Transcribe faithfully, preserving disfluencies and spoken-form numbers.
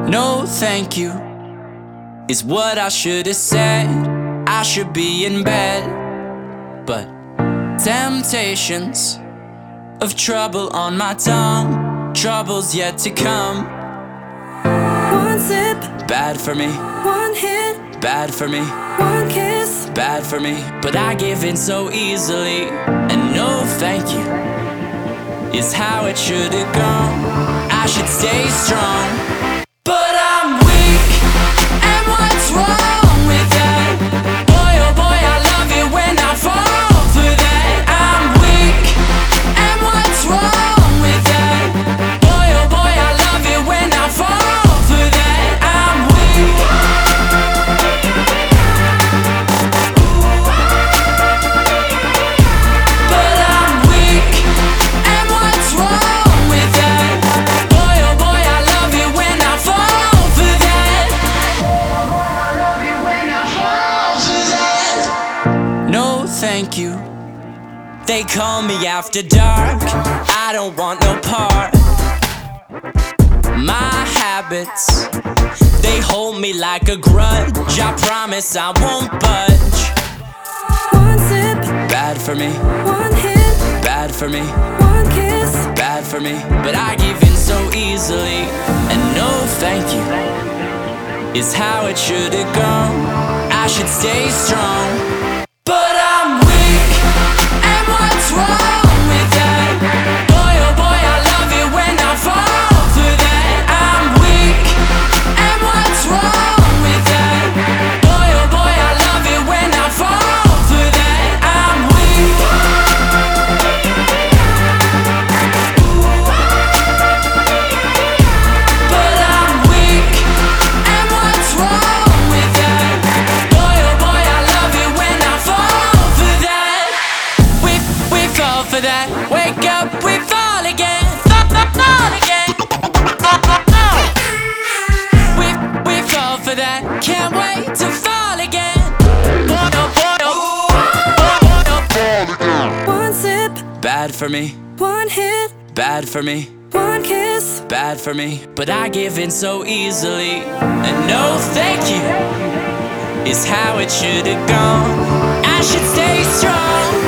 No thank you is what I should have said. I should be in bed, but temptations of trouble on my tongue, trouble's yet to come. One sip, Bad for me, one hit, bad for me, one kiss. bad for me. But I give in so easily, and no thank you is how it should have gone. I should stay strong, but I'm weak, and what's wrong with that? Boy, oh boy, I love it when I fall for that. I'm weak, and what's wrong with that? Boy, oh boy, I love it when I fall for that. I'm weak. But I'm weak, and what's wrong with that? Boy, oh boy, I love it when I fall for that. No, thank you. They call me after dark. I don't want no part. My habits, they hold me like a grudge. I promise I won't budge. One sip, Bad for me, one hit, bad for me, one kiss. bad for me. But I give in so easily, and no thank you is how it should have gone. I should stay strong, but I'm weak, and what's wrong with that? Boy, oh boy, I love it when I fall for that. I'm weak, and what's wrong with that? Boy, oh boy, I love it when I fall for that. I'm weak. But I'm weak, and what's wrong with that? Boy, oh boy, I love it when I fall for that. We, we fall for that. Wake up, we fall again. Fall, fall, fall again. We, we fall for that. Can't wait to fall again. Boy, oh boy, oh. Boy, oh, One sip, Bad for me, one hit, bad for me, one kiss. bad for me. But I give in so easily, and no thank you is how it should have gone. I should stay strong,